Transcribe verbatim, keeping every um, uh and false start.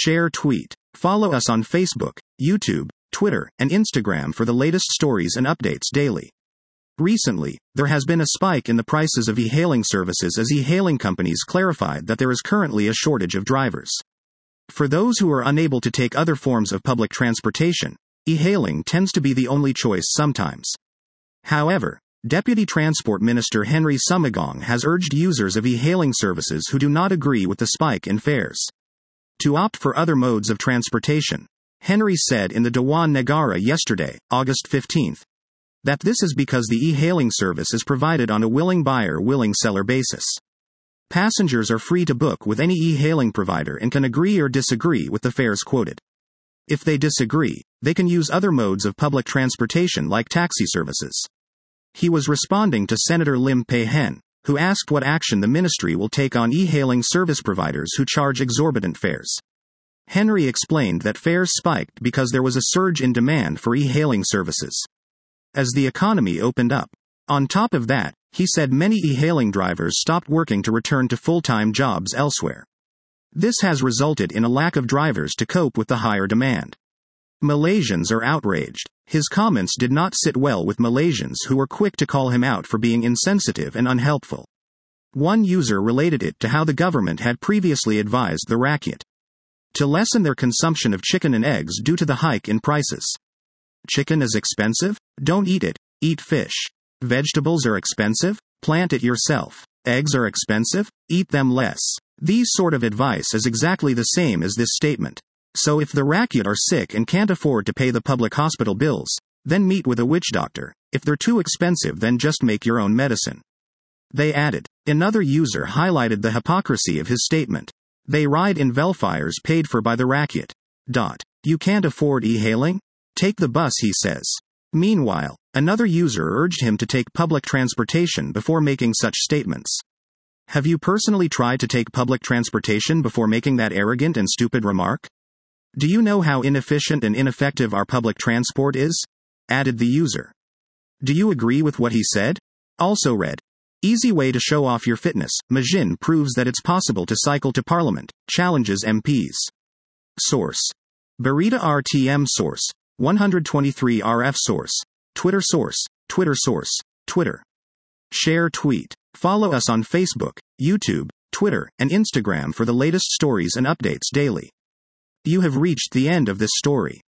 Share tweet. Follow us on Facebook, YouTube, Twitter, and Instagram for the latest stories and updates daily. Recently, there has been a spike in the prices of e-hailing services as e-hailing companies clarified that there is currently a shortage of drivers. For those who are unable to take other forms of public transportation, e-hailing tends to be the only choice sometimes. However, Deputy Transport Minister Henry Sumigong has urged users of e-hailing services who do not agree with the spike in fares to opt for other modes of transportation. Henry said in the Dewan Negara yesterday, August fifteenth, that this is because the e-hailing service is provided on a willing buyer, willing seller basis. Passengers are free to book with any e-hailing provider and can agree or disagree with the fares quoted. If they disagree, they can use other modes of public transportation like taxi services. He was responding to Senator Lim Pei Hen, who asked what action the ministry will take on e-hailing service providers who charge exorbitant fares. Henry explained that fares spiked because there was a surge in demand for e-hailing services as the economy opened up. On top of that, he said many e-hailing drivers stopped working to return to full-time jobs elsewhere. This has resulted in a lack of drivers to cope with the higher demand. Malaysians are outraged. His comments did not sit well with Malaysians who were quick to call him out for being insensitive and unhelpful. One user related it to how the government had previously advised the rakyat to lessen their consumption of chicken and eggs due to the hike in prices. Chicken is expensive? Don't eat it. Eat fish. Vegetables are expensive? Plant it yourself. Eggs are expensive? Eat them less. These sort of advice is exactly the same as this statement. So if the rakyat are sick and can't afford to pay the public hospital bills, then meet with a witch doctor. If they're too expensive, then just make your own medicine. They added. Another user highlighted the hypocrisy of his statement. They ride in velfires paid for by the rakyat. Dot. You can't afford e-hailing? Take the bus, he says. Meanwhile, another user urged him to take public transportation before making such statements. Have you personally tried to take public transportation before making that arrogant and stupid remark? Do you know how inefficient and ineffective our public transport is? Added the user. Do you agree with what he said? Also read. Easy way to show off your fitness. Majin proves that it's possible to cycle to Parliament, challenges M Ps. Source. Barita R T M source. one twenty-three R F source. Twitter source. Twitter source. Twitter. Share tweet. Follow us on Facebook, YouTube, Twitter, and Instagram for the latest stories and updates daily. You have reached the end of this story.